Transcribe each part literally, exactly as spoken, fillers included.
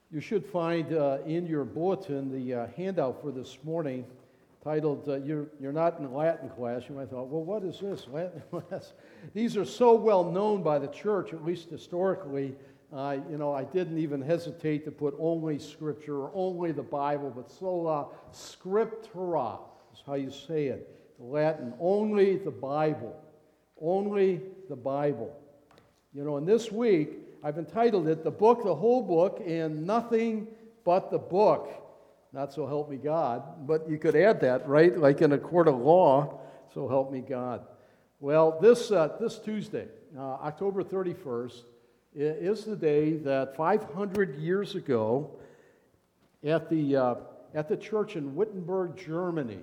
You should find uh, in your bulletin the uh, handout for this morning titled, uh, you're, you're not in Latin class. You might thought, well, what is this, Latin class? These are so well known by the church, at least historically. Uh, you know, I didn't even hesitate to put only Scripture or only the Bible, but sola scriptura is how you say it. The Latin, only the Bible. Only the Bible. You know, and this week, I've entitled it, The Book, the Whole Book, and Nothing But the Book. Not so help me God, but you could add that, right? Like in a court of law, so help me God. Well, this uh, this Tuesday, uh, October thirty-first, is the day that five hundred years ago, at the uh, at the church in Wittenberg, Germany,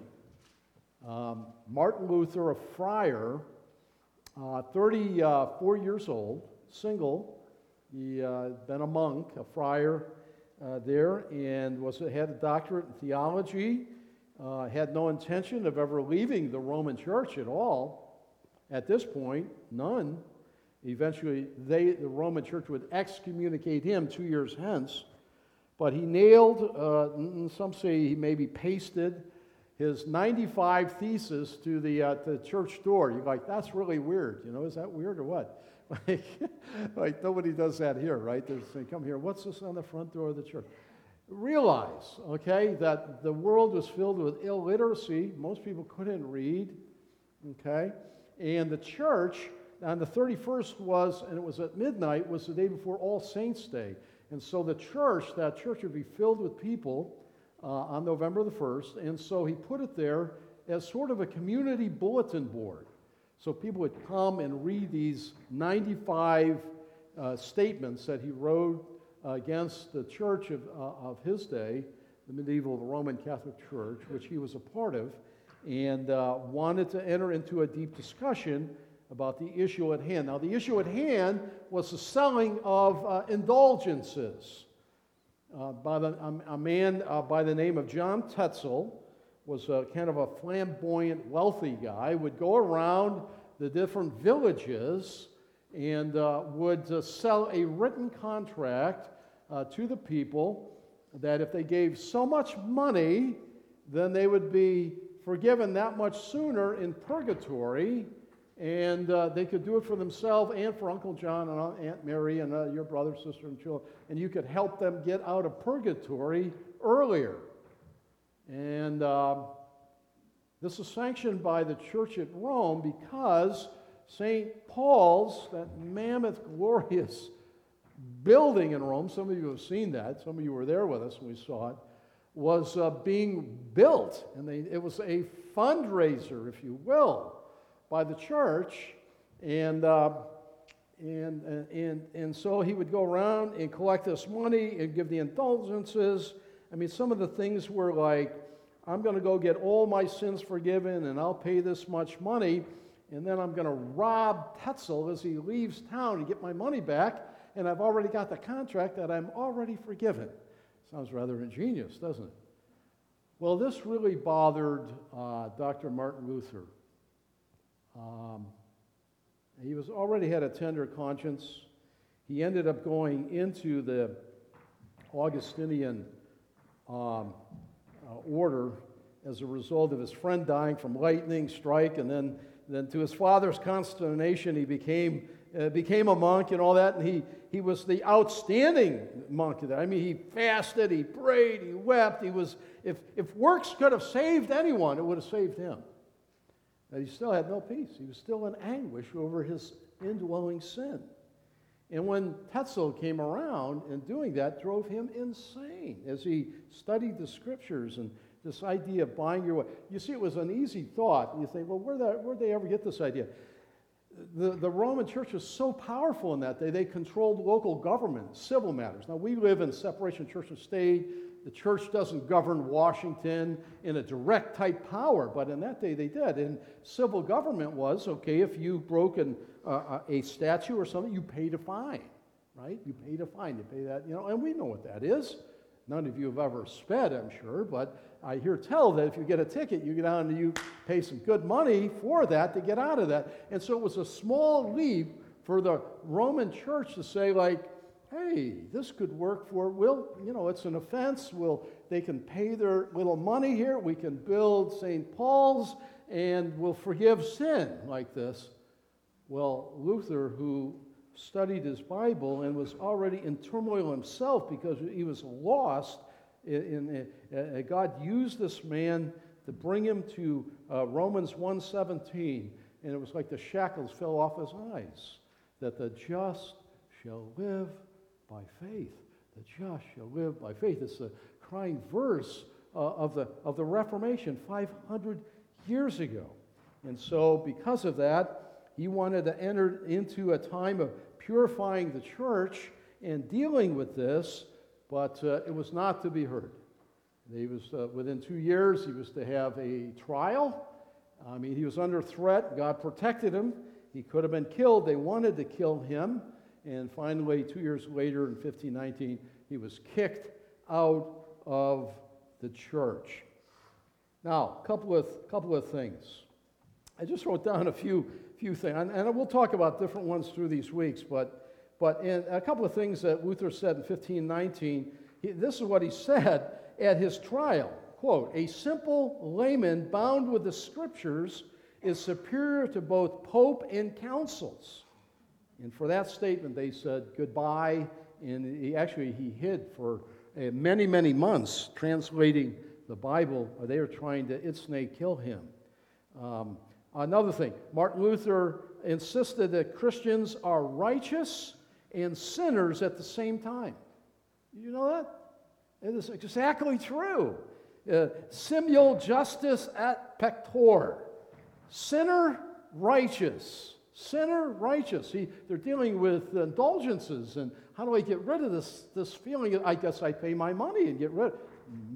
um, Martin Luther, a friar, uh, thirty-four years old, single. He uh, been a monk, a friar uh, there, and was had a doctorate in theology. Uh, had no intention of ever leaving the Roman Church at all. At this point, none. Eventually, they, the Roman Church would excommunicate him two years hence. But he nailed, uh, some say he maybe pasted, his ninety-five theses to the, uh, to the church door. You're like, that's really weird. You know, is that weird or what? Like, like nobody does that here, right? There's, they come here, what's this on the front door of the church? Realize, okay, that the world was filled with illiteracy. Most people couldn't read, okay? And the church, on the thirty-first was, and it was at midnight, was the day before All Saints' Day. And so the church, that church would be filled with people uh, on November the first. And so he put it there as sort of a community bulletin board. So people would come and read these ninety-five uh, statements that he wrote uh, against the church of, uh, of his day, the medieval Roman Catholic Church, which he was a part of, and uh, wanted to enter into a deep discussion about the issue at hand. Now, the issue at hand was the selling of uh, indulgences. Uh, by the, um, a man uh, by the name of John Tetzel was a kind of a flamboyant, wealthy guy, would go around the different villages and uh, would uh, sell a written contract uh, to the people that if they gave so much money, then they would be forgiven that much sooner in purgatory, and uh, they could do it for themselves and for Uncle John and Aunt Mary and uh, your brother, sister, and children, and you could help them get out of purgatory earlier. And uh, this is sanctioned by the church at Rome because Saint Paul's, that mammoth, glorious building in Rome, some of you have seen that, some of you were there with us when we saw it, was uh, being built. And they, it was a fundraiser, if you will, by the church. And, uh, and, and, and, and so he would go around and collect this money and give the indulgences. I mean, some of the things were like, I'm going to go get all my sins forgiven, and I'll pay this much money, and then I'm going to rob Tetzel as he leaves town to get my money back, and I've already got the contract that I'm already forgiven. Sounds rather ingenious, doesn't it? Well, this really bothered uh, Doctor Martin Luther. Um, he was already had a tender conscience. He ended up going into the Augustinian Um, uh, order as a result of his friend dying from lightning strike, and then, then to his father's consternation, he became uh, became a monk and all that, and he he was the outstanding monk. I mean, he fasted, he prayed, he wept. He was if if works could have saved anyone, it would have saved him. But he still had no peace. He was still in anguish over his indwelling sin. And when Tetzel came around and doing that drove him insane as he studied the scriptures and this idea of buying your way. You see, it was an easy thought. You think, well, where'd, that, where'd they ever get this idea? The, the Roman church was so powerful in that day, they controlled local government, civil matters. Now, we live in separation of church and state. The church doesn't govern Washington in a direct type power, but in that day they did. And civil government was, okay, if you broke an Uh, a statue or something, you paid a fine, right? You paid a fine, you pay that, you know, and we know what that is. None of you have ever sped, I'm sure, but I hear tell that if you get a ticket, you get down and you pay some good money for that to get out of that. And so it was a small leap for the Roman church to say, like, hey, this could work for, we'll, you know, it's an offense. We'll, they can pay their little money here. We can build Saint Paul's, and we'll forgive sin like this. Well, Luther, who studied his Bible and was already in turmoil himself because he was lost, in, in, uh, God used this man to bring him to uh, Romans one seventeen, and it was like the shackles fell off his eyes, that the just shall live by faith. The just shall live by faith. It's a crying verse uh, of the of the Reformation five hundred years ago. And so because of that, he wanted to enter into a time of purifying the church and dealing with this, but uh, it was not to be heard. He was uh, within two years, he was to have a trial. I mean, he was under threat. God protected him. He could have been killed. They wanted to kill him. And finally, two years later, in fifteen nineteen, he was kicked out of the church. Now, a couple of couple of things. I just wrote down a few few things, and, and we'll talk about different ones through these weeks. But but in a couple of things that Luther said in fifteen nineteen. He, this is what he said at his trial. Quote, "A simple layman bound with the Scriptures is superior to both Pope and councils." And for that statement, they said goodbye, and he actually he hid for uh, many, many months translating the Bible. They were trying to itsnay kill him. Um, another thing, Martin Luther insisted that Christians are righteous and sinners at the same time. You know that? It is exactly true. Uh, simul justus et pector. Sinner, righteous. Sinner, righteous. He, they're dealing with indulgences, and how do I get rid of this, this feeling? I guess I pay my money and get rid of it.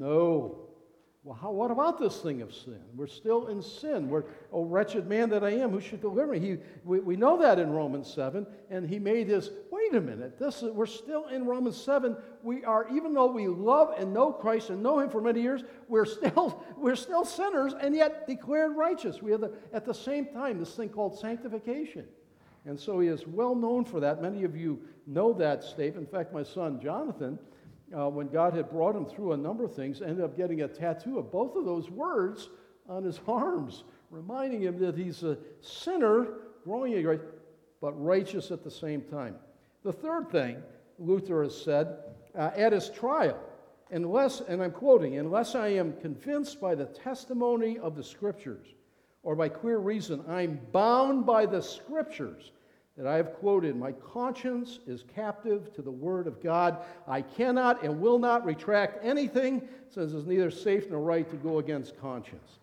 No. Well, how, what about this thing of sin? We're still in sin. We're, oh, wretched man that I am, who should deliver me? He, we, we know that in Romans seven, and he made his, wait a minute, this is, we're still in Romans seven. We are, even though we love and know Christ and know him for many years, we're still, we're still sinners and yet declared righteous. We have, the, at the same time, this thing called sanctification. And so he is well known for that. Many of you know that statement. In fact, my son, Jonathan, Uh, when God had brought him through a number of things, ended up getting a tattoo of both of those words on his arms, reminding him that he's a sinner, growing in grace, but righteous at the same time. The third thing Luther has said uh, at his trial, unless, and I'm quoting, unless I am convinced by the testimony of the Scriptures, or by clear reason, I'm bound by the Scriptures that I have quoted, my conscience is captive to the Word of God. I cannot and will not retract anything, since it's neither safe nor right to go against conscience.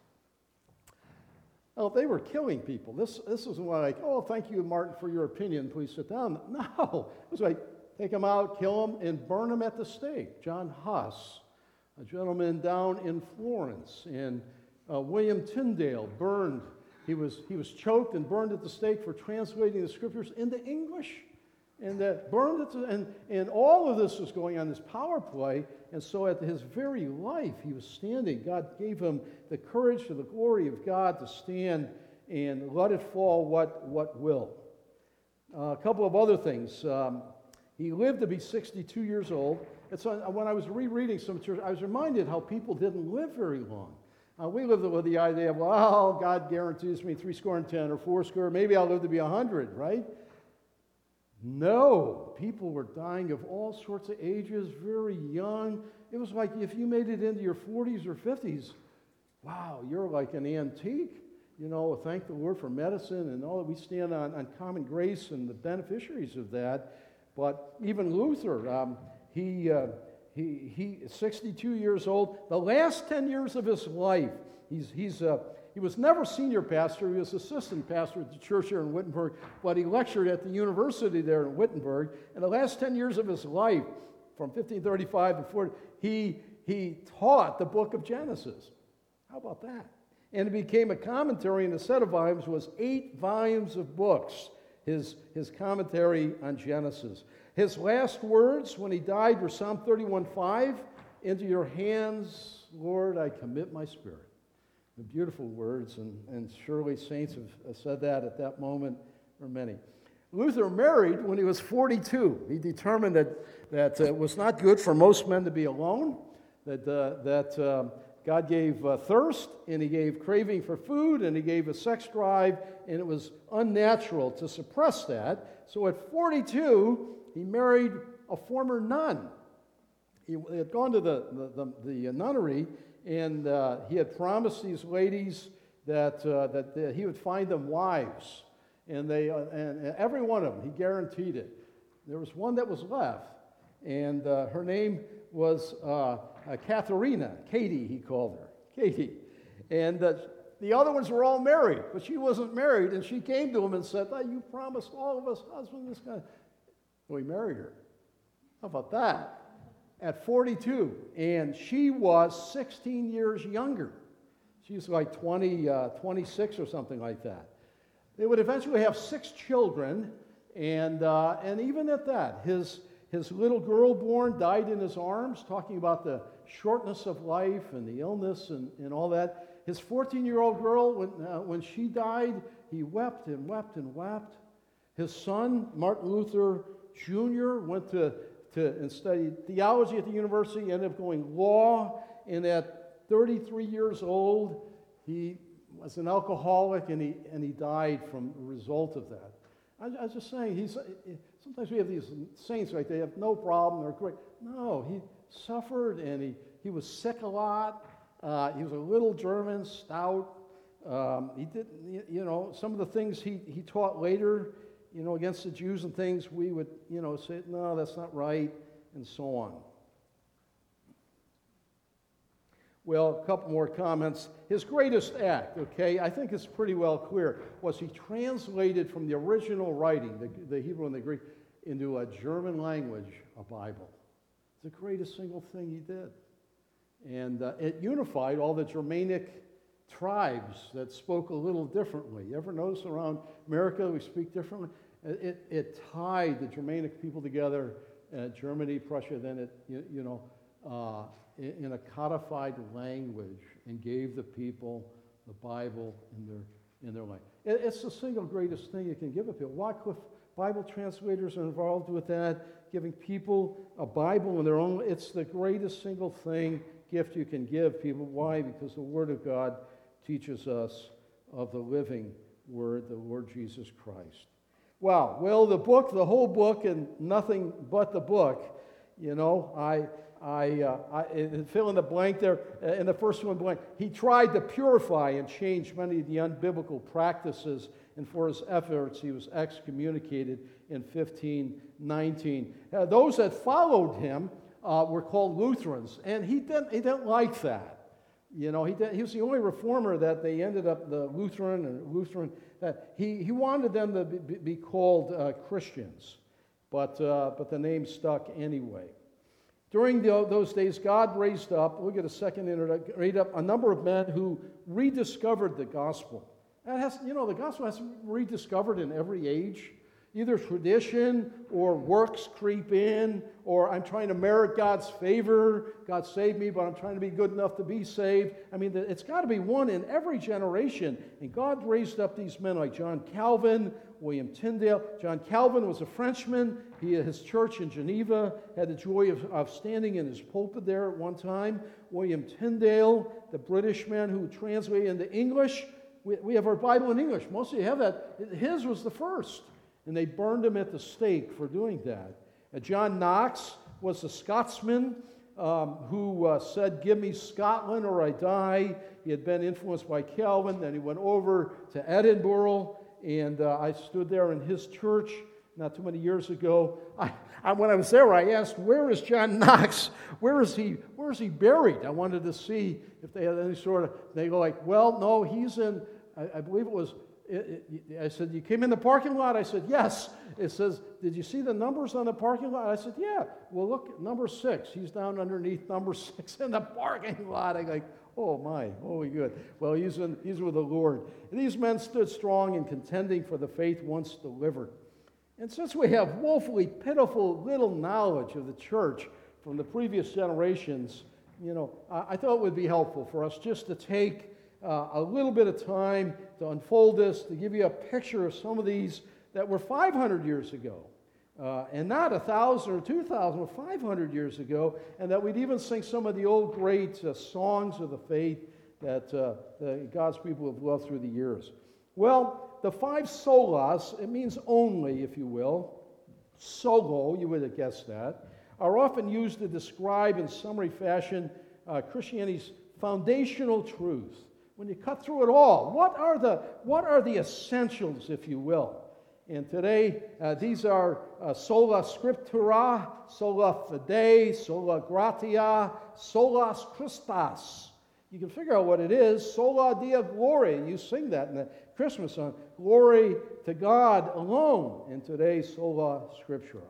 Well, they were killing people. This, this wasn't like, oh, thank you, Martin, for your opinion. Please sit down. No. It was like, take them out, kill them, and burn them at the stake. John Huss, a gentleman down in Florence, and uh, William Tyndale burned. He was, he was choked and burned at the stake for translating the Scriptures into English. And uh, burned it, to, and, and all of this was going on, this power play. And so at his very life, he was standing. God gave him the courage to the glory of God to stand and let it fall what, what will. Uh, a couple of other things. Um, he lived to be sixty-two years old. It's on, when I was rereading some church, I was reminded how people didn't live very long. Uh, we lived with the idea of, well, God guarantees me three score and ten or four score, maybe I'll live to be a hundred, right? No, people were dying of all sorts of ages, very young. It was like if you made it into your forties or fifties, wow, you're like an antique. You know, thank the Lord for medicine and all that. We stand on, on common grace and the beneficiaries of that. But even Luther, um, he... Uh, He, he is sixty-two years old. The last ten years of his life, he's, he's, uh, he was never senior pastor. He was assistant pastor at the church here in Wittenberg, but he lectured at the university there in Wittenberg. And the last ten years of his life, from fifteen thirty-five to forty, he, he taught the book of Genesis. How about that? And it became a commentary, and a set of volumes was eight volumes of books, his, his commentary on Genesis. His last words when he died were Psalm thirty-one five, into your hands, Lord, I commit my spirit. The beautiful words, and, and surely saints have said that at that moment, or many. Luther married when he was forty-two. He determined that, that uh, it was not good for most men to be alone, that, uh, that um, God gave uh, thirst, and he gave craving for food, and he gave a sex drive, and it was unnatural to suppress that. So at forty-two, he married a former nun. He had gone to the, the, the, the nunnery, and uh, he had promised these ladies that, uh, that, that he would find them wives. And they, uh, and, and every one of them, he guaranteed it. There was one that was left, and uh, her name was uh, uh, Katharina, Katie, he called her, Katie. And uh, the other ones were all married, but she wasn't married, and she came to him and said, oh, you promised all of us husband, this guy. So he married her. How about that? At forty-two, and she was sixteen years younger. She was like twenty, uh, twenty-six or something like that. They would eventually have six children, and uh, and even at that, his his little girl born died in his arms, talking about the shortness of life and the illness and, and all that. His fourteen-year-old girl, when uh, when she died, he wept and wept and wept. His son, Martin Luther Junior, went to, to and studied theology at the university, ended up going law, and at thirty-three years old, he was an alcoholic, and he and he died from the result of that. I, I was just saying, he's sometimes we have these saints like they have no problem, they're great. No, he suffered, and he, he was sick a lot. Uh, he was a little German, stout. Um, he did, you know, some of the things he, he taught later, you know, against the Jews and things, we would, you know, say, no, that's not right, and so on. Well, a couple more comments. His greatest act, okay, I think it's pretty well clear, was he translated from the original writing, the, the Hebrew and the Greek, into a German language, a Bible. It's the greatest single thing he did. And uh, it unified all the Germanic tribes that spoke a little differently. You ever notice around America we speak differently? It, it tied the Germanic people together, uh, Germany, Prussia, then it, you, you know, uh, in a codified language, and gave the people the Bible in their in their language. It's the single greatest thing you can give a people. Wycliffe Bible translators are involved with that, giving people a Bible in their own. It's the greatest single thing, gift you can give people. Why? Because the Word of God teaches us of the living Word, the Lord Jesus Christ. Wow. Well, the book, the whole book, and nothing but the book. You know, I. I, uh, I fill in the blank there, uh, in the first one blank. He tried to purify and change many of the unbiblical practices, and for his efforts, he was excommunicated in fifteen nineteen. Uh, those that followed him uh, were called Lutherans, and he didn't, he didn't like that. You know, he, did, he was the only reformer that they ended up, the Lutheran and Lutheran, that he, he wanted them to be, be called uh, Christians, but, uh, but the name stuck anyway. During the, those days, God raised up, look at a second introduction, raised up a number of men who rediscovered the gospel. That has, you know, the gospel has been rediscovered in every age. Either tradition or works creep in, or I'm trying to merit God's favor. God saved me, but I'm trying to be good enough to be saved. I mean, it's got to be one in every generation. And God raised up these men like John Calvin, William Tyndale. John Calvin was a Frenchman. He, his church in Geneva had the joy of, of standing in his pulpit there at one time. William Tyndale, the British man who translated into English. We, we have our Bible in English. Most of you have that. His was the first. And they burned him at the stake for doing that. Uh, John Knox was a Scotsman um, who uh, said, give me Scotland or I die. He had been influenced by Calvin. Then he went over to Edinburgh, and uh, I stood there in his church not too many years ago. I, I, when I was there, I asked, where is John Knox? Where is he, where is he buried? I wanted to see if they had any sort of, they go like, well, no, he's in, I, I believe it was, It, it, I said, you came in the parking lot? I said, yes. It says, did you see the numbers on the parking lot? I said, yeah. Well, look, number six. He's down underneath number six in the parking lot. I'm like, oh my, holy good. Well, he's, in, he's with the Lord. And these men stood strong in contending for the faith once delivered. And since we have woefully pitiful little knowledge of the church from the previous generations, you know, I, I thought it would be helpful for us just to take Uh, a little bit of time to unfold this, to give you a picture of some of these that were five hundred years ago. Uh, and not a thousand or two thousand, or five hundred years ago, and that we'd even sing some of the old great uh, songs of the faith that uh, the, God's people have loved through the years. Well, the five solas, it means only, if you will, solo, you would have guessed that, are often used to describe in summary fashion uh, Christianity's foundational truths. When you cut through it all, what are the, what are the essentials, if you will? And today, uh, these are uh, sola scriptura, sola fide, sola gratia, solas Christus. You can figure out what it is. Sola Deo Gloria. You sing that in the Christmas song. Glory to God alone. And today, sola scriptura.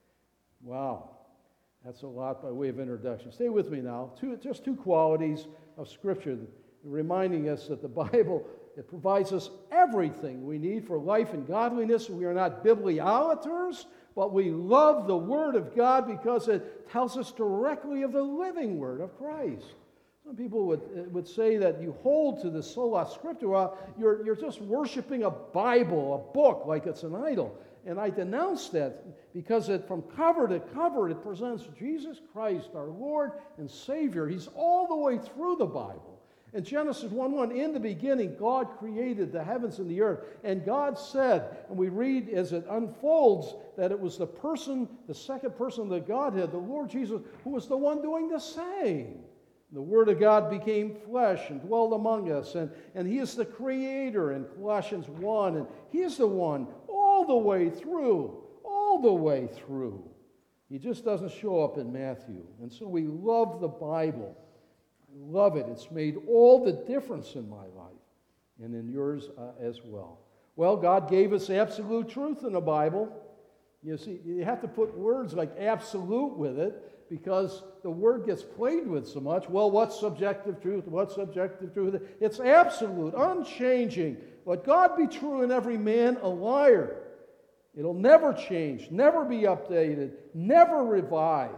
Wow. That's a lot by way of introduction. Stay with me now. Two, just two qualities of Scripture reminding us that the Bible, it provides us everything we need for life and godliness. We are not bibliolaters, but we love the Word of God because it tells us directly of the living Word of Christ. Some people would, would say that you hold to the sola scriptura, you're, you're just worshiping a Bible, a book, like it's an idol. And I denounce that because it, from cover to cover, it presents Jesus Christ, our Lord and Savior. He's all the way through the Bible. In Genesis one one, in the beginning, God created the heavens and the earth. And God said, and we read as it unfolds, that it was the person, the second person of the Godhead, the Lord Jesus, who was the one doing the same. The Word of God became flesh and dwelled among us. And, and He is the Creator in Colossians one. And He is the one all the way through, all the way through. He just doesn't show up in Matthew. And so we love the Bible. I love it. It's made all the difference in my life and in yours uh, as well. Well, God gave us absolute truth in the Bible. You see, you have to put words like absolute with it because the word gets played with so much. Well, what's subjective truth? What's subjective truth? It's absolute, unchanging. Let God be true and every man a liar. It'll never change, never be updated, never revised.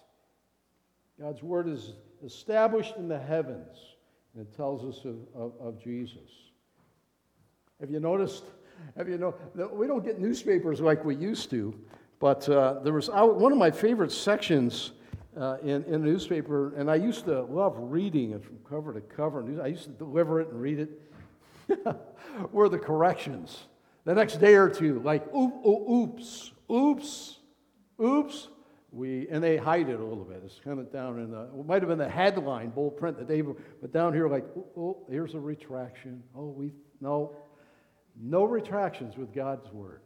God's word is established in the heavens, and it tells us of, of, of Jesus. Have you noticed? Have you know? We don't get newspapers like we used to, but uh, there was one of my favorite sections uh, in, in a newspaper, and I used to love reading it from cover to cover. I used to deliver it and read it. Were the corrections. The next day or two, like, oop, oh, oops, oops, oops. We, and they hide it a little bit. It's kind of down in the, it might have been the headline, bold print, the day, but down here, like, oh, oh, here's a retraction. Oh, we, no, no retractions with God's Word.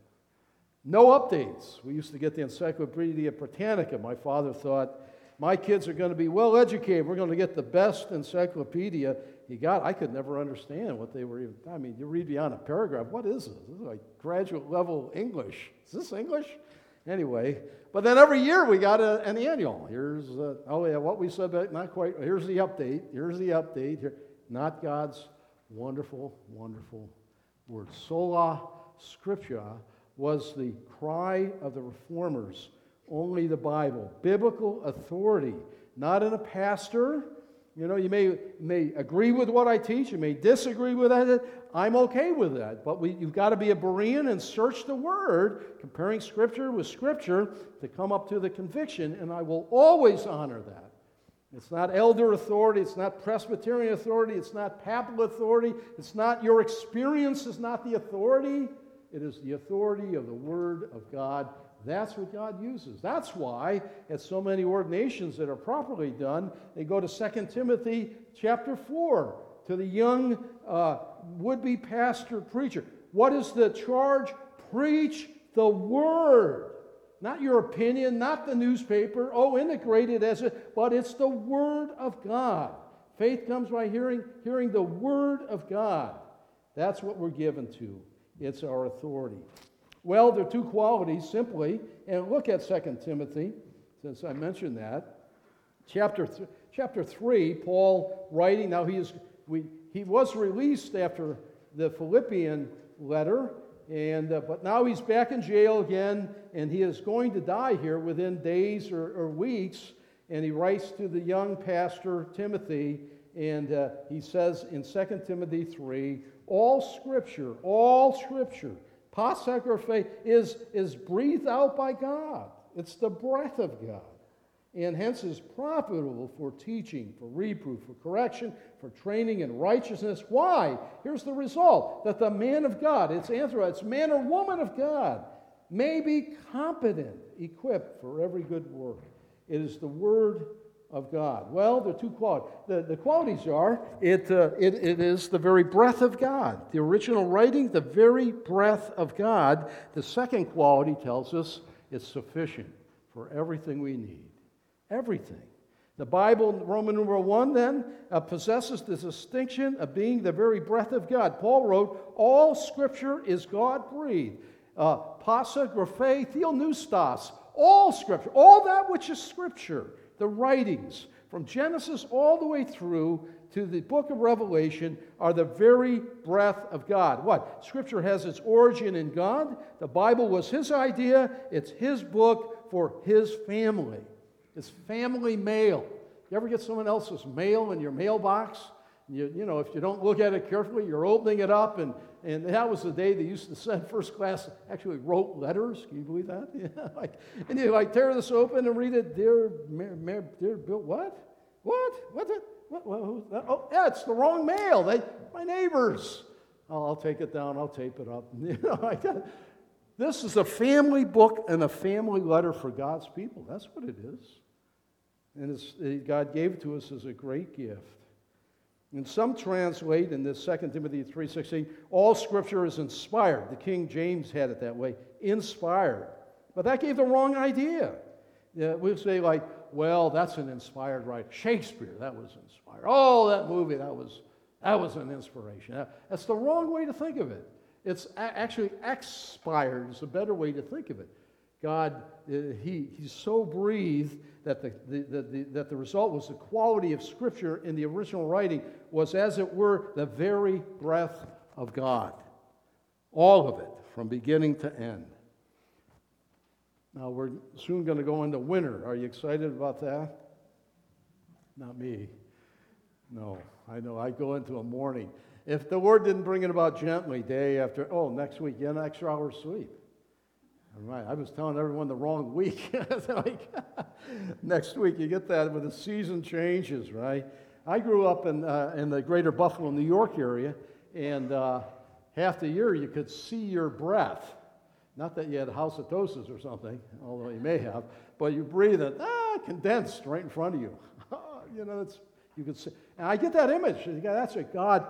No updates. We used to get the Encyclopedia Britannica. My father thought, my kids are going to be well educated. We're going to get the best encyclopedia he got. I could never understand what they were even, I mean, you read beyond a paragraph. What is this? This is like graduate level English. Is this English? Anyway, but then every year we got a, an annual. Here's, uh, oh yeah, what we said, but not quite. Here's the update. Here's the update. Here, not God's wonderful, wonderful word. Sola Scriptura was the cry of the Reformers. Only the Bible. Biblical authority. Not in a pastor. You know, you may, may agree with what I teach. You may disagree with that. I'm okay with that. But we, you've got to be a Berean and search the Word, comparing Scripture with Scripture to come up to the conviction, and I will always honor that. It's not elder authority. It's not Presbyterian authority. It's not papal authority. It's not your experience is not the authority. It is the authority of the Word of God. That's what God uses. That's why at so many ordinations that are properly done, they go to Second Timothy chapter four to the young uh, would-be pastor preacher. What is the charge? Preach the Word. Not your opinion, not the newspaper. Oh, integrate it as it, but it's the Word of God. Faith comes by hearing, hearing the Word of God. That's what we're given to. It's our authority. Well, there are two qualities, simply, and look at Second Timothy, since I mentioned that. Chapter, th- chapter three, Paul writing, now he, is, we, he was released after the Philippian letter, and uh, but now he's back in jail again, and he is going to die here within days or, or weeks, and he writes to the young pastor, Timothy, and uh, he says in Second Timothy three, all Scripture, all Scripture, Pasa graphe is, is breathed out by God. It's the breath of God. And hence is profitable for teaching, for reproof, for correction, for training in righteousness. Why? Here's the result. That the man of God, it's anthro, it's man or woman of God, may be competent, equipped for every good work. It is the Word of God. Well, there are two qualities. The, the qualities are, it, uh, it, it is the very breath of God. The original writing, the very breath of God. The second quality tells us it's sufficient for everything we need. Everything. The Bible, Roman numeral one, then, uh, possesses the distinction of being the very breath of God. Paul wrote, all Scripture is God-breathed. Uh, Pasa graphe theopneustos. All Scripture, all that which is Scripture, the writings, from Genesis all the way through to the book of Revelation, are the very breath of God. What? Scripture has its origin in God. The Bible was His idea. It's His book for His family. It's family mail. You ever get someone else's mail in your mailbox? You, you know, if you don't look at it carefully, you're opening it up, and, and that was the day they used to send first class, actually wrote letters. Can you believe that? Yeah, like, and you like tear this open and read it, dear, Mayor, Mayor, dear Bill, what? What? What? The, what, what who's that? Oh, yeah, it's the wrong mail. They, my neighbors. Oh, I'll take it down. I'll tape it up. You know, like that. This is a family book and a family letter for God's people. That's what it is. And it's, God gave it to us as a great gift. And some translate in this Second Timothy three sixteen, all Scripture is inspired. The King James had it that way, inspired. But that gave the wrong idea. Yeah, we'll say like, well, that's an inspired writer. Shakespeare, that was inspired. Oh, that movie, that was that was an inspiration. That's the wrong way to think of it. It's actually expired is a better way to think of it. God, uh, he, He's so breathed that the, the, the, the, that the result was the quality of Scripture in the original writing was, as it were, the very breath of God. All of it, from beginning to end. Now, we're soon going to go into winter. Are you excited about that? Not me. No, I know. I go into a morning. If the Lord didn't bring it about gently, day after, oh, next week, get an extra hour's sleep. Right, I was telling everyone the wrong week. Like, next week, you get that when the season changes, right? I grew up in uh, in the greater Buffalo, New York area, and uh, half the year you could see your breath. Not that you had halitosis or something, although you may have, but you breathe it, ah, condensed right in front of you. You know, it's you could see. And I get that image. That's what God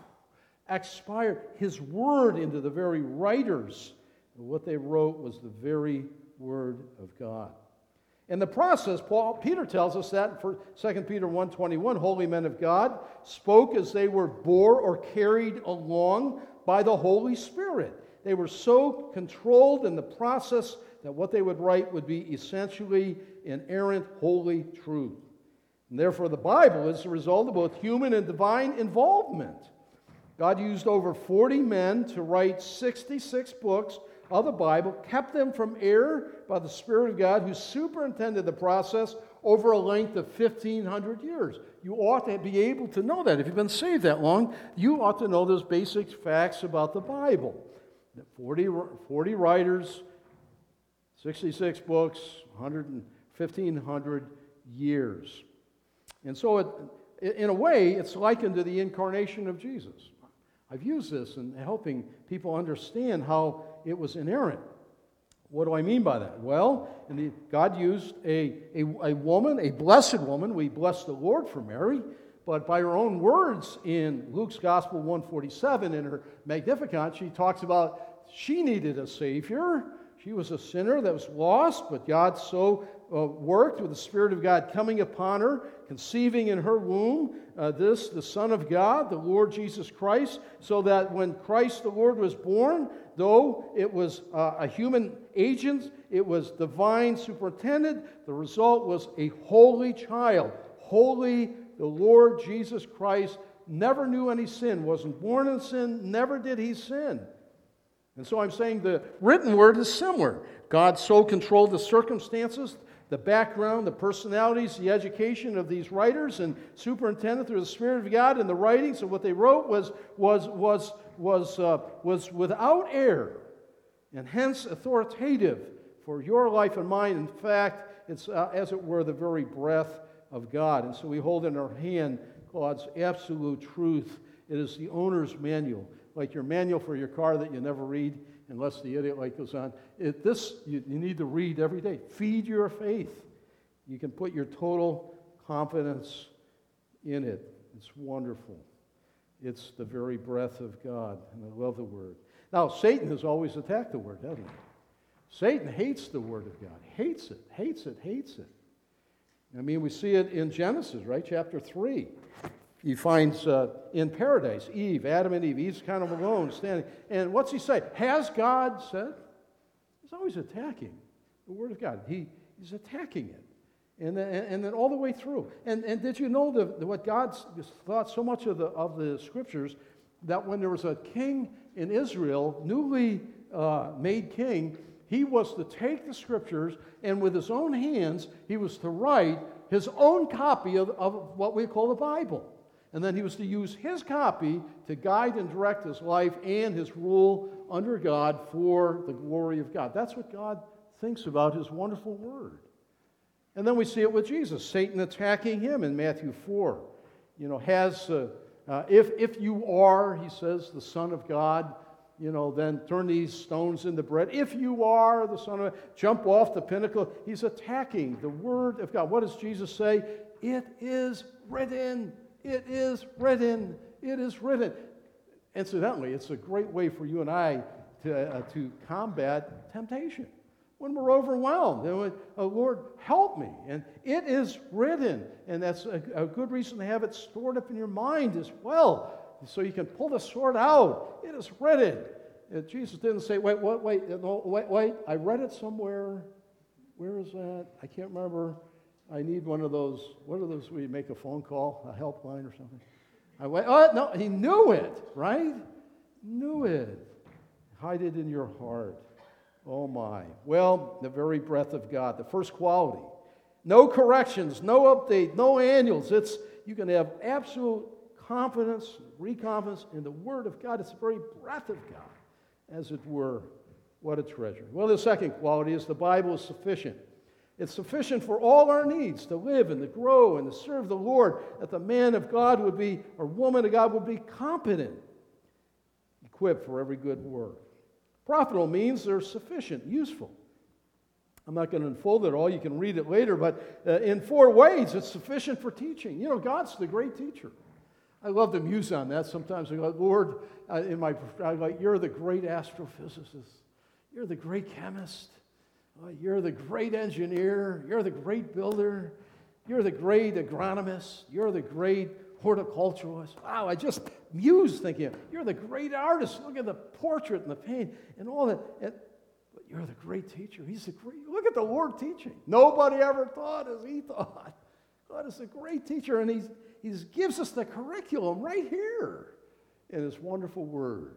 expired His Word into the very writers. What they wrote was the very Word of God. In the process, Paul, Peter tells us that for Second Peter one twenty-one, holy men of God spoke as they were bore or carried along by the Holy Spirit. They were so controlled in the process that what they would write would be essentially inerrant, holy truth. And therefore, the Bible is the result of both human and divine involvement. God used over forty men to write sixty-six books of the Bible, kept them from error by the Spirit of God, who superintended the process over a length of fifteen hundred years. You ought to be able to know that. If you've been saved that long, you ought to know those basic facts about the Bible. forty, forty writers, sixty-six books, fifteen hundred years. And so, it, in a way, it's likened to the incarnation of Jesus. I've used this in helping people understand how it was inerrant. What do I mean by that? Well, in the, God used a, a, a woman, a blessed woman. We bless the Lord for Mary. But by her own words in Luke's Gospel one forty-seven, in her Magnificat, she talks about she needed a Savior. She was a sinner that was lost, but God so uh, worked with the Spirit of God coming upon her, conceiving in her womb uh, this, the Son of God, the Lord Jesus Christ, so that when Christ the Lord was born, though it was uh, a human agent, it was divine superintended, the result was a holy child. Holy, the Lord Jesus Christ never knew any sin, wasn't born in sin, never did He sin. And so I'm saying the written word is similar. God so controlled the circumstances, the background, the personalities, the education of these writers, and superintended through the Spirit of God, and the writings of what they wrote was was was was uh, was without error. and hence authoritative for your life and mine. In fact, it's, uh, as it were, the very breath of God. And so we hold in our hand God's absolute truth. It is the owner's manual, like your manual for your car that you never read unless the idiot light goes on. It, this you, you need to read every day. Feed your faith. You can put your total confidence in it. It's wonderful. It's the very breath of God, and I love the Word. Now, Satan has always attacked the Word, hasn't he? Satan hates the Word of God. Hates it, hates it, hates it. I mean, we see it in Genesis, right? Chapter three. He finds uh, in paradise, Eve, Adam and Eve. Eve's kind of alone, standing. And what's he say? Has God said? He's always attacking the Word of God. He, he's attacking it. And then, and then all the way through. And, and did you know the, the, what God thought so much of the, of the Scriptures, that when there was a king in Israel, newly uh, made king, he was to take the Scriptures and with his own hands, he was to write his own copy of, of what we call the Bible. And then he was to use his copy to guide and direct his life and his rule under God for the glory of God. That's what God thinks about his wonderful Word. And then we see it with Jesus, Satan attacking him in Matthew four. You know, has, uh, uh, if, if you are, he says, the Son of God, you know, then turn these stones into bread. If you are the Son of God, jump off the pinnacle. He's attacking the Word of God. What does Jesus say? It is written. It is written. It is written. Incidentally, it's a great way for you and I to, uh, to combat temptation. When we're overwhelmed, and when, oh, Lord, help me. And it is written. And that's a, a good reason to have it stored up in your mind as well, so you can pull the sword out. It is written. And Jesus didn't say, wait, wait, wait, no, wait, wait, I read it somewhere. Where is that? I can't remember. I need one of those, what are those where you make a phone call, a helpline or something? I went, oh, no, he knew it, right? Knew it. Hide it in your heart. Oh my. Well, the very breath of God, the first quality. No corrections, no update, no annuals. It's, you can have absolute confidence, reconfidence in the Word of God. It's the very breath of God, as it were. What a treasure. Well, the second quality is the Bible is sufficient. It's sufficient for all our needs to live and to grow and to serve the Lord, that the man of God would be, or woman of God would be competent, equipped for every good work. Profitable means they're sufficient, useful. I'm not going to unfold it all. You can read it later. But uh, in four ways, it's sufficient for teaching. You know, God's the great teacher. I love to muse on that. Sometimes I go, Lord, uh, in my, I'm like, you're the great astrophysicist. You're the great chemist. Uh, you're the great engineer. You're the great builder. You're the great agronomist. You're the great horticulturalist. Wow, I just muse thinking, you're the great artist. Look at the portrait and the paint and all that. And, but you're the great teacher. He's the great. Look at the Lord teaching. Nobody ever taught as he taught. God is a great teacher, and he's, he gives us the curriculum right here in his wonderful Word.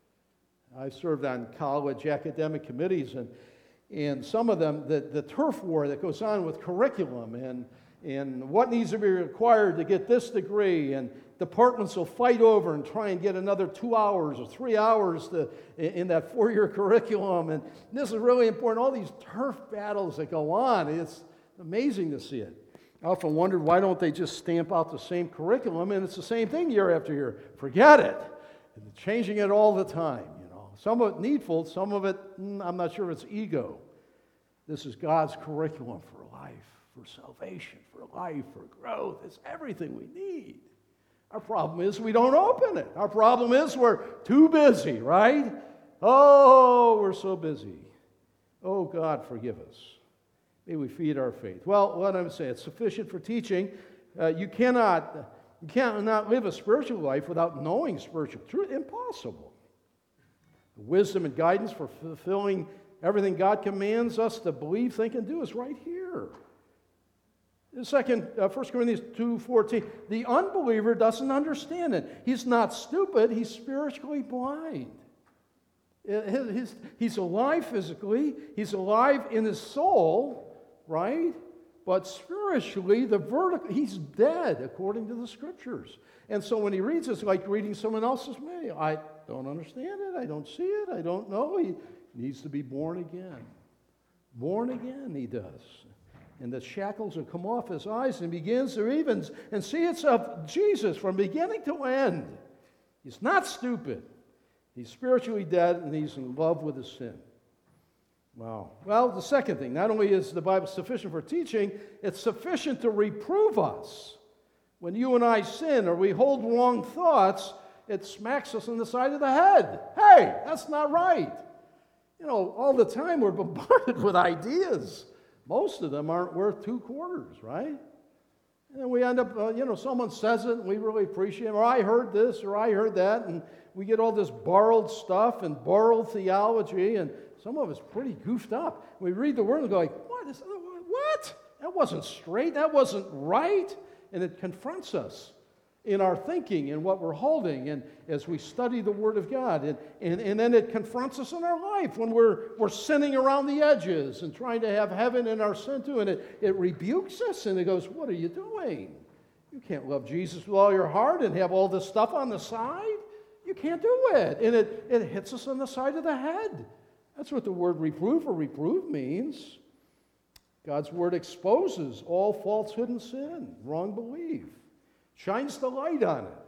I served on college academic committees, and and some of them, the, the turf war that goes on with curriculum and and what needs to be required to get this degree, and departments will fight over and try and get another two hours or three hours to, in that four-year curriculum, and this is really important. All these turf battles that go on, it's amazing to see it. I often wondered, why don't they just stamp out the same curriculum, and it's the same thing year after year. Forget it. And changing it all the time, you know. Some of it needful, some of it, I'm not sure if it's ego. This is God's curriculum for life, for salvation, for life, for growth. It's everything we need. Our problem is we don't open it. Our problem is we're too busy, right? Oh, we're so busy. Oh, God, forgive us. May we feed our faith. Well, what I'm saying, it's sufficient for teaching. Uh, you cannot, you cannot live a spiritual life without knowing spiritual truth. Impossible. Wisdom and guidance for fulfilling everything God commands us to believe, think, and do is right here. The second, uh, First Corinthians two fourteen, the unbeliever doesn't understand it. He's not stupid, he's spiritually blind. His, his, he's alive physically, he's alive in his soul, right? But spiritually, the vertical, he's dead according to the Scriptures. And so when he reads, it's like reading someone else's mail. I don't understand it, I don't see it, I don't know. He, needs to be born again. Born again, he does. And the shackles will come off his eyes and begins to even and see it's of Jesus from beginning to end. He's not stupid. He's spiritually dead, and he's in love with his sin. Wow. Well, the second thing, not only is the Bible sufficient for teaching, it's sufficient to reprove us. When you and I sin or we hold wrong thoughts, it smacks us on the side of the head. Hey, that's not right. You know, all the time we're bombarded with ideas. Most of them aren't worth two quarters, right? And then we end up, uh, you know, someone says it and we really appreciate it, or I heard this, or I heard that, and we get all this borrowed stuff and borrowed theology, and some of it's pretty goofed up. We read the Word and go like, what? Is, what? That wasn't straight. That wasn't right. And it confronts us in our thinking and what we're holding, and as we study the Word of God. And, and, and then it confronts us in our life when we're, we're sinning around the edges and trying to have heaven in our sin too. And it, it rebukes us, and it goes, what are you doing? You can't love Jesus with all your heart and have all this stuff on the side. You can't do it. And it, it hits us on the side of the head. That's what the word reproof or reprove means. God's Word exposes all falsehood and sin, wrong belief. Shines the light on it.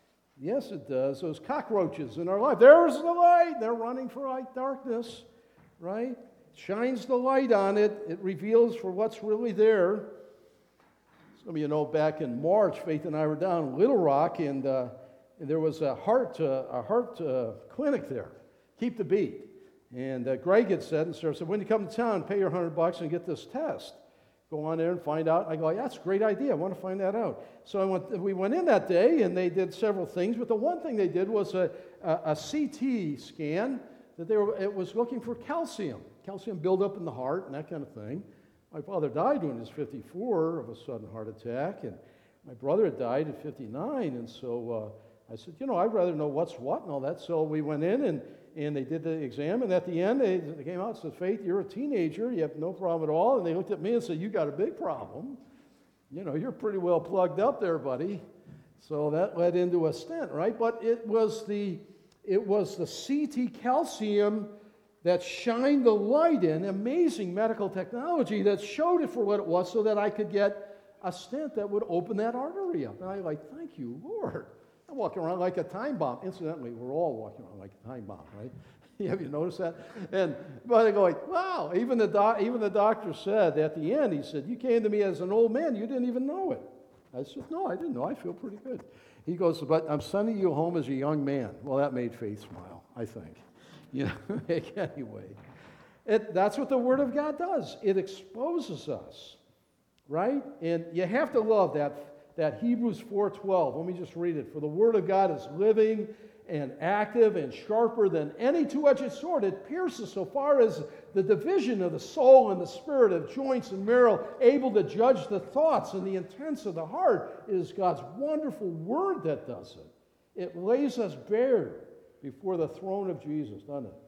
Yes, it does. Those cockroaches in our life. There's the light. They're running for light darkness, right? Shines the light on it. It reveals for what's really there. Some of you know back in March, Faith and I were down in Little Rock, and, uh, and there was a heart, uh, a heart uh, clinic there. Keep the Beat. And uh, Greg had said, and Sarah said, when you come to town, pay your hundred bucks and get this test. Go on there and find out. I go, yeah, that's a great idea. I want to find that out. So I went, we went in that day, and they did several things. But the one thing they did was a, a, a C T scan that they were. It was looking for calcium, calcium buildup in the heart and that kind of thing. My father died when he was fifty-four of a sudden heart attack, and my brother had died at fifty-nine. And so uh, I said, you know, I'd rather know what's what and all that. So we went in and. And they did the exam, and at the end, they, they came out and said, Faith, you're a teenager, you have no problem at all. And they looked at me and said, you got a big problem. You know, you're pretty well plugged up there, buddy. So that led into a stent, right? But it was the, it was the C T calcium that shined the light in, amazing medical technology that showed it for what it was so that I could get a stent that would open that artery up. And I like, thank you, Lord. I'm walking around like a time bomb. Incidentally, we're all walking around like a time bomb, right? Have you noticed that? And but I go like, wow. Even the doc, even the doctor said at the end, he said, "You came to me as an old man. You didn't even know it." I said, "No, I didn't know. I feel pretty good." He goes, "But I'm sending you home as a young man." Well, that made Faith smile, I think. You know, anyway, it, that's what the Word of God does. It exposes us, right? And you have to love that. That Hebrews four twelve, let me just read it. For the Word of God is living and active and sharper than any two-edged sword. It pierces so far as the division of the soul and the spirit, of joints and marrow, able to judge the thoughts and the intents of the heart. It is God's wonderful Word that does it. It lays us bare before the throne of Jesus, doesn't it?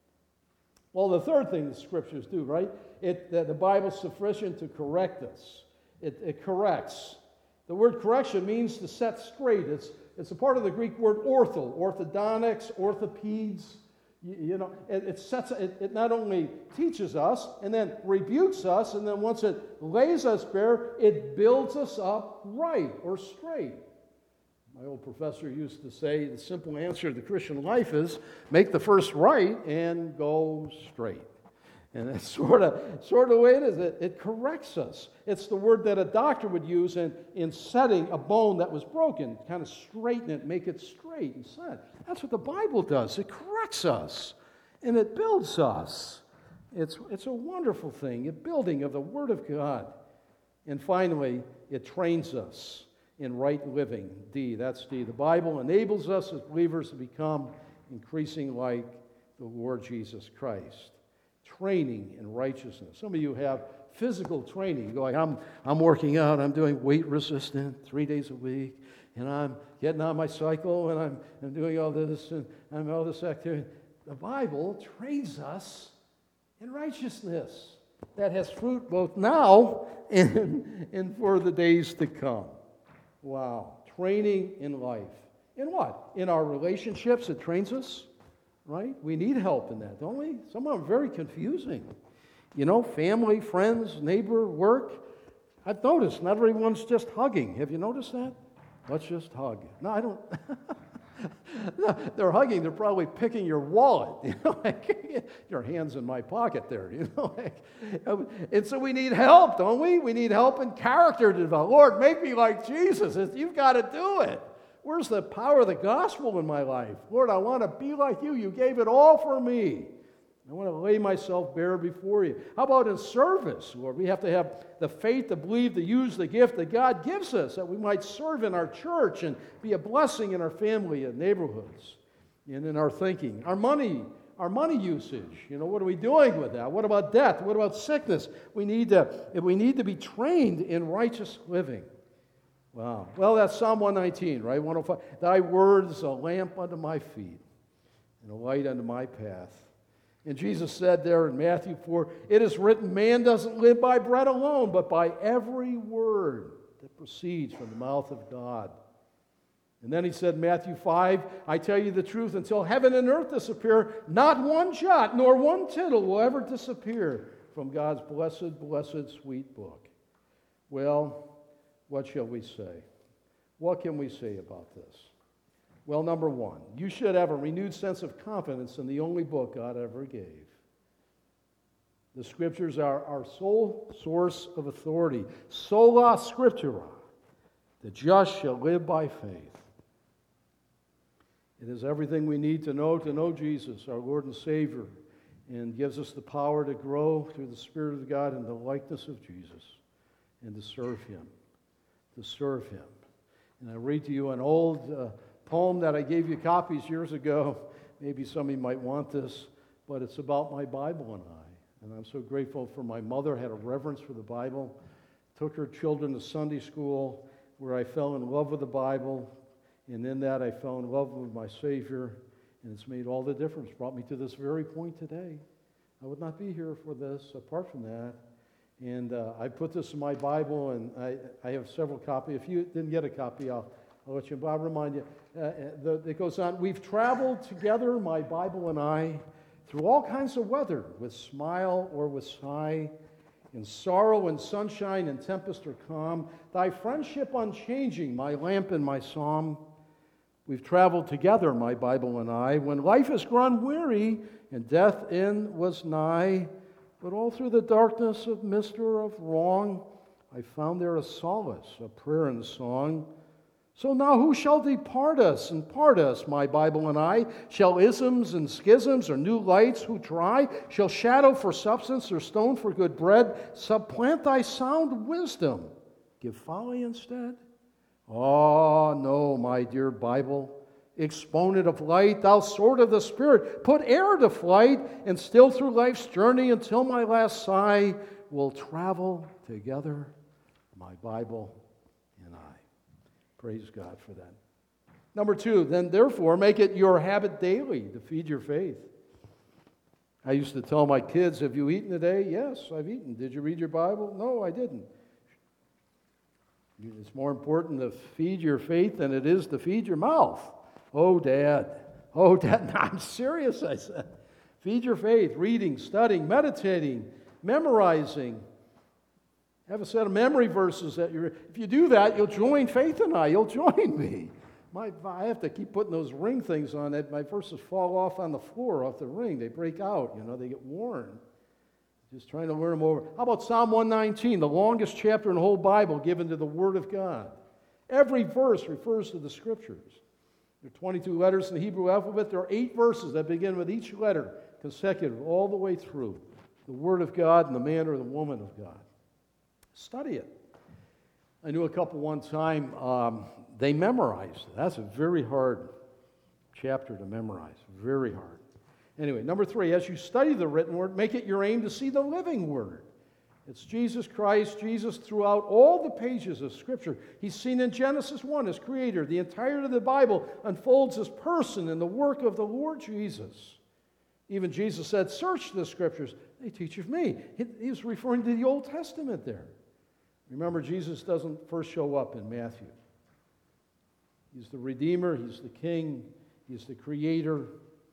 Well, the third thing the Scriptures do, right? It, that the Bible's sufficient to correct us. It, it corrects. The word correction means to set straight. It's, it's a part of the Greek word ortho, orthodontics, orthopeds. You, you know, it, it sets. It, it not only teaches us and then rebukes us, and then once it lays us bare, it builds us up right or straight. My old professor used to say the simple answer to the Christian life is make the first right and go straight. And that's sort of, sort of the way it is. It, it corrects us. It's the word that a doctor would use in, in setting a bone that was broken, kind of straighten it, make it straight and set. That's what the Bible does. It corrects us, and it builds us. It's, it's a wonderful thing, a building of the Word of God. And finally, it trains us in right living. D, that's D. The Bible enables us as believers to become increasing like the Lord Jesus Christ. Training in righteousness. Some of you have physical training. You go like, I'm, I'm working out, I'm doing weight resistant three days a week, and I'm getting on my cycle, and I'm, I'm doing all this, and I'm all this activity. The Bible trains us in righteousness that has fruit both now and, and for the days to come. Wow. Training in life. In what? In our relationships, it trains us. right? We need help in that, don't we? Some of them are very confusing. You know, family, friends, neighbor, work. I've noticed not everyone's just hugging. Have you noticed that? Let's just hug. No, I don't. No, they're hugging. They're probably picking your wallet. You know, like, your hand's in my pocket there. You know, like, and so we need help, don't we? We need help in character to develop. Lord, make me like Jesus. You've got to do it. Where's the power of the gospel in my life? Lord, I want to be like you. You gave it all for me. I want to lay myself bare before you. How about in service, Lord? We have to have the faith to believe, to use the gift that God gives us, that we might serve in our church and be a blessing in our family and neighborhoods and in our thinking. Our money, our money usage, you know, what are we doing with that? What about death? What about sickness? We need to, we need to be trained in righteous living. Wow. Well, that's Psalm one nineteen, right? one oh five. Thy word is a lamp unto my feet and a light unto my path. And Jesus said there in Matthew four, it is written, man doesn't live by bread alone, but by every word that proceeds from the mouth of God. And then he said in Matthew five, I tell you the truth, until heaven and earth disappear, not one jot nor one tittle will ever disappear from God's blessed, blessed, sweet book. Well, what shall we say? What can we say about this? Well, number one, you should have a renewed sense of confidence in the only book God ever gave. The Scriptures are our sole source of authority. Sola Scriptura. The just shall live by faith. It is everything we need to know to know Jesus, our Lord and Savior, and gives us the power to grow through the Spirit of God in the likeness of Jesus and to serve Him. To serve Him. And I read to you an old uh, poem that I gave you copies years ago. Maybe some of you might want this, but it's about my Bible and I. And I'm so grateful for my mother, had a reverence for the Bible, took her children to Sunday school where I fell in love with the Bible, and in that I fell in love with my Savior, and it's made all the difference, brought me to this very point today. I would not be here for this apart from that. And uh, I put this in my Bible, and I, I have several copies. If you didn't get a copy, I'll, I'll let you, but I'll remind you. Uh, the, it goes on, we've traveled together, my Bible and I, through all kinds of weather, with smile or with sigh, in sorrow and sunshine, in tempest or calm. Thy friendship unchanging, my lamp and my psalm. We've traveled together, my Bible and I, when life has grown weary and death in was nigh. But all through the darkness of mist or of wrong, I found there a solace, a prayer and song. So now who shall depart us and part us, my Bible and I? Shall isms and schisms or new lights who try? Shall shadow for substance or stone for good bread supplant thy sound wisdom? Give folly instead? Oh, no, my dear Bible. Exponent of light, thou sword of the Spirit, put air to flight, and still through life's journey until my last sigh will travel together, my Bible and I. Praise God for that. Number two, then therefore make it your habit daily to feed your faith. I used to tell my kids, have you eaten today? Yes, I've eaten. Did you read your Bible? No, I didn't. It's more important to feed your faith than it is to feed your mouth. Oh, Dad. Oh, Dad. No, I'm serious, I said. Feed your faith, reading, studying, meditating, memorizing. Have a set of memory verses that you're... If you do that, you'll join Faith and I. You'll join me. My, I have to keep putting those ring things on it. My verses fall off on the floor, off the ring. They break out, you know. They get worn. Just trying to learn them over. How about Psalm one nineteen, the longest chapter in the whole Bible given to the Word of God? Every verse refers to the Scriptures. There are twenty-two letters in the Hebrew alphabet. There are eight verses that begin with each letter consecutive all the way through. The Word of God and the man or the woman of God. Study it. I knew a couple one time, um, they memorized it. That's a very hard chapter to memorize. Very hard. Anyway, number three, as you study the written word, make it your aim to see the living word. It's Jesus Christ, Jesus throughout all the pages of Scripture. He's seen in Genesis one as creator. The entirety of the Bible unfolds as person in the work of the Lord Jesus. Even Jesus said, search the Scriptures. They teach of me. He, he was referring to the Old Testament there. Remember, Jesus doesn't first show up in Matthew. He's the Redeemer. He's the King. He's the Creator.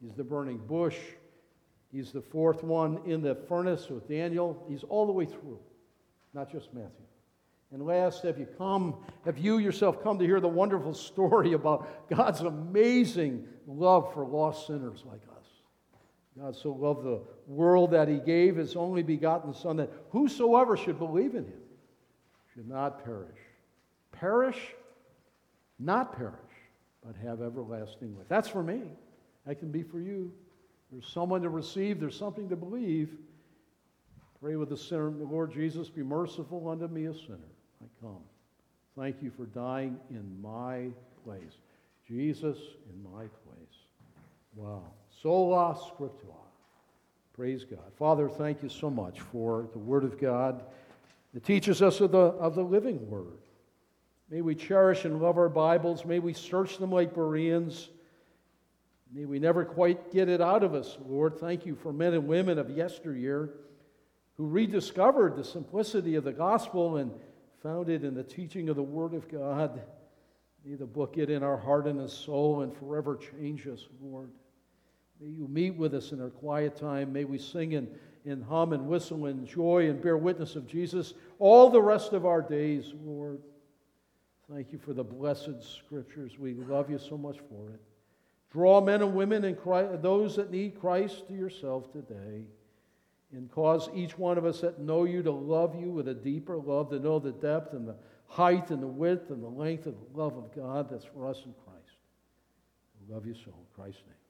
He's the burning bush. He's the fourth one in the furnace with Daniel. He's all the way through, not just Matthew. And last, have you come, have you yourself come to hear the wonderful story about God's amazing love for lost sinners like us? God so loved the world that He gave His only begotten Son, that whosoever should believe in Him should not perish. Perish, not perish, but have everlasting life. That's for me. That can be for you. There's someone to receive. There's something to believe. Pray with the sinner, Lord Jesus, be merciful unto me, a sinner. I come. Thank you for dying in my place. Jesus in my place. Wow. Sola Scriptura. Praise God. Father, thank you so much for the Word of God that teaches us of the, of the living Word. May we cherish and love our Bibles. May we search them like Bereans. May we never quite get it out of us, Lord. Thank you for men and women of yesteryear who rediscovered the simplicity of the gospel and found it in the teaching of the Word of God. May the book get in our heart and his soul and forever change us, Lord. May you meet with us in our quiet time. May we sing and, and hum and whistle and joy and bear witness of Jesus all the rest of our days, Lord. Thank you for the blessed Scriptures. We love you so much for it. Draw men and women and Christ, those that need Christ to yourself today, and cause each one of us that know you to love you with a deeper love, to know the depth and the height and the width and the length of the love of God that's for us in Christ. We love you so in Christ's name.